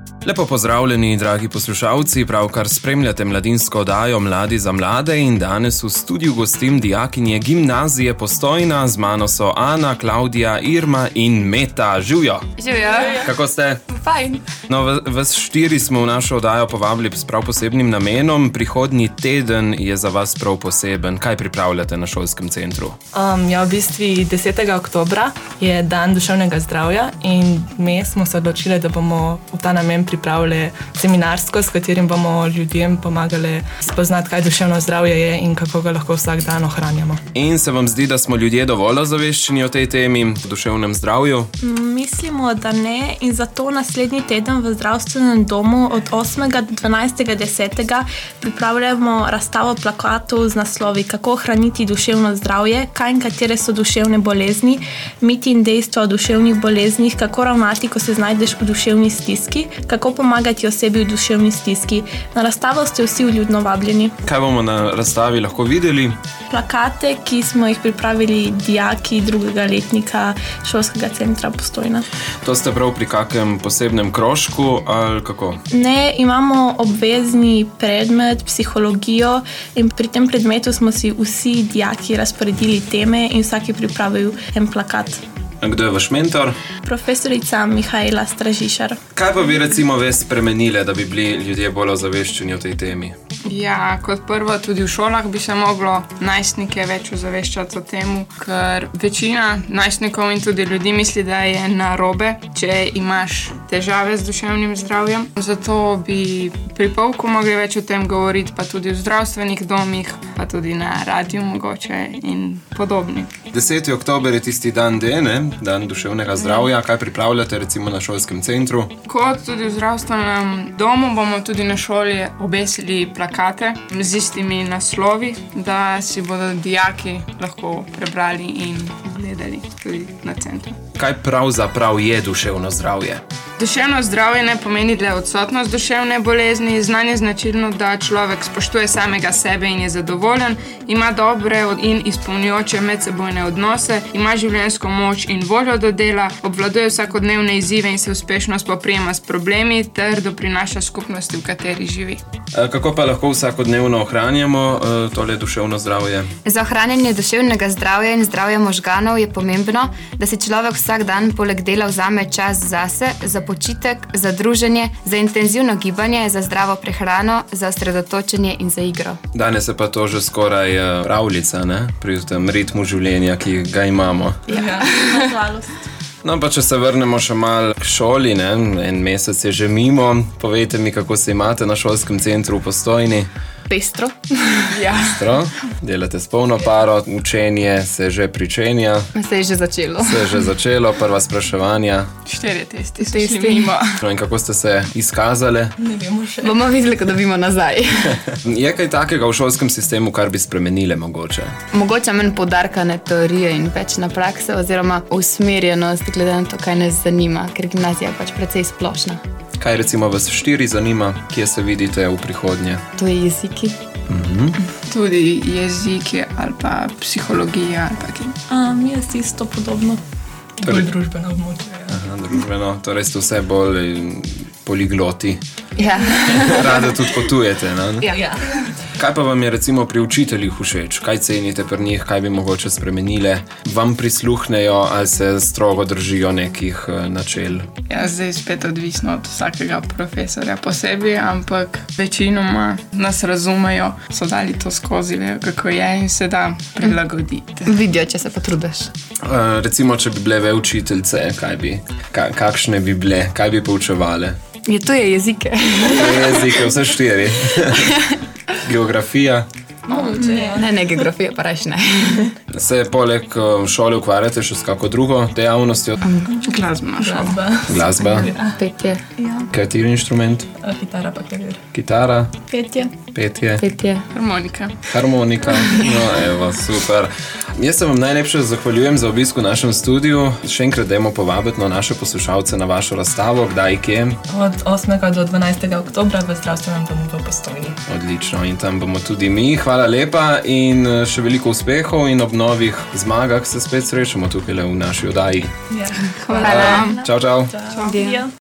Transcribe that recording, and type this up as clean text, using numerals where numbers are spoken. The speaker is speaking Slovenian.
Lepo pozdravljeni, dragi poslušalci, pravkar spremljate mladinsko oddajo Mladi za mlade in danes v studiu gostim dijakinje Gimnazije Postojna. Z mano so Ana, Klaudija, Irma in Meta. Živjo! Živjo! Kako ste? Fajn! No, vas štiri smo v našo oddajo povabili s prav posebnim namenom. Prihodnji teden je za vas prav poseben. Kaj pripravljate na šolskem centru? V bistvu 10. oktobra je dan duševnega zdravja in mi smo se odločili, da bomo v ta namen pripravili seminarsko, s katerim bomo ljudem pomagali spoznati, kaj duševno zdravje je in kako ga lahko vsak dan ohranjamo. In se vam zdi, da smo ljudje dovolj ozaveščeni o tej temi, o duševnem zdravju? Mislimo, da ne, in zato naslednji teden v zdravstvenem domu od 8. do 12. 10. pripravljamo razstavo plakatov z naslovi Kako ohraniti duševno zdravje, kaj in katere so duševne bolezni, miti in dejstva o duševnih boleznih, kako ravnati, ko se znajdeš v duševni stiski, kako pomagati osebi v duševni stiski. Na razstavo ste vsi vljudno vabljeni. Kaj bomo na razstavi lahko videli? Plakate, ki smo jih pripravili dijaki drugega letnika šolskega centra Postojna. To ste prav pri kakem posebnem krožku ali kako? Ne, imamo obvezni predmet, psihologijo, in pri tem predmetu smo si vsi dijaki razporedili teme in vsak je pripravil en plakat. Kdo je vaš mentor? Profesorica Mihajla Stražišar. Kaj pa bi recimo ves spremenile, da bi bili ljudje bolj ozaveščeni o tej temi? Ja, kot prvo, tudi v šolah bi se moglo najstnike več ozaveščati o temu, ker večina najstnikov in tudi ljudi misli, da je narobe, če imaš težave z duševnim zdravjem. Zato bi pri pouku mogli več o tem govoriti, pa tudi v zdravstvenih domih, pa tudi na radiju mogoče in podobni. 10. oktober je tisti dan D, ne? Dan duševnega zdravja. Kaj pripravljate recimo na šolskem centru? Kot tudi v zdravstvenem domu bomo tudi na šoli obesili plakate z istimi naslovi, da si bodo dijaki lahko prebrali in gledali tudi na centru. Kaj pravzaprav je duševno zdravje? Duševno zdravje ne pomeni le odsotnost duševne bolezni. Znanje značilno, da človek spoštuje samega sebe in je zadovoljen, ima dobre in izpolnjujoče medsebojne odnose, ima življenjsko moč in voljo do dela, obvladuje vsakodnevne izzive in se uspešno spoprijema s problemi ter doprinaša skupnosti, v kateri živi. Kako pa lahko vsakodnevno ohranjamo tole duševno zdravje? Za ohranjanje duševnega zdravja in zdravja možganov je pomembno, da si človek vsak dan poleg dela vzame čas zase, za počitek, za druženje, za intenzivno gibanje, za zdravo prehrano, za osredotočenje in za igro. Danes je pa to že skoraj pravljica, ne? Pri tem ritmu življenja, ki ga imamo. Ja, nažalost. No, pa če se vrnemo še malo k šoli, ne? En mesec je že mimo. Povejte mi, kako se imate na šolskem centru v Postojni? Pestro. Ja. Pestro. Delate s polno paro, učenje se že pričenja. Se je že začelo. Prva spraševanja. 4 testi so šli mimo. No, in kako ste se izkazali? Ne vemo še. Bomo videli, ko dobimo nazaj. Je kaj takega v šolskem sistemu, kar bi spremenile mogoče? Mogoče manj poudarka na teorije in več na prakse oziroma usmerjenost, glede na to, kaj nas zanima, ker gimnazija je pač precej splošna. Kaj recimo vas štiri zanima, kje se vidite v prihodnje? To je jeziki. Tudi jeziki ali pa psihologija. Jaz isto podobno. Bolj družbeno območje. Aha, družbeno. Torej ste vse bolj poligloti. Ja. Rade tudi potujete, ne? Ja. Kaj pa vam je recimo pri učiteljih všeč? Kaj cenite pri njih? Kaj bi mogoče spremenile? Vam prisluhnejo ali se strogo držijo nekih načel? Ja, zdaj spet odvisno od vsakega profesorja posebej, ampak večinoma nas razumejo, so dali to skozi, vejo kako je in se da prilagoditi. Vidijo, če se potrudiš. Recimo, če bi bile učiteljice, kakšne bi bile? Kaj bi poučevale? To je jezike. Jezike, vse 4. Geografija. Ne, geografija pa reč ne. Se poleg šole ukvarjate še s kako drugo dejavnostjo? Glasbena šola. Glasba? Petje. Ja. Kateri inštrument? Kitara pa klavir. Kitara? Petje. Harmonika. No, evo, super. Jaz se vam najlepše zahvaljujem za obisk v našem studiu. Še enkrat dajmo povabiti naše poslušalce na vašo razstavo. Kdaj, kje? Od 8. do 12. oktobra v zdravstvenem domu v Postojni. Odlično, in tam bomo tudi mi. Hvala lepa in še veliko uspehov in ob novih zmagah se spet srečamo tukaj v naši oddaji. Ja. Hvala. Čau. Čau.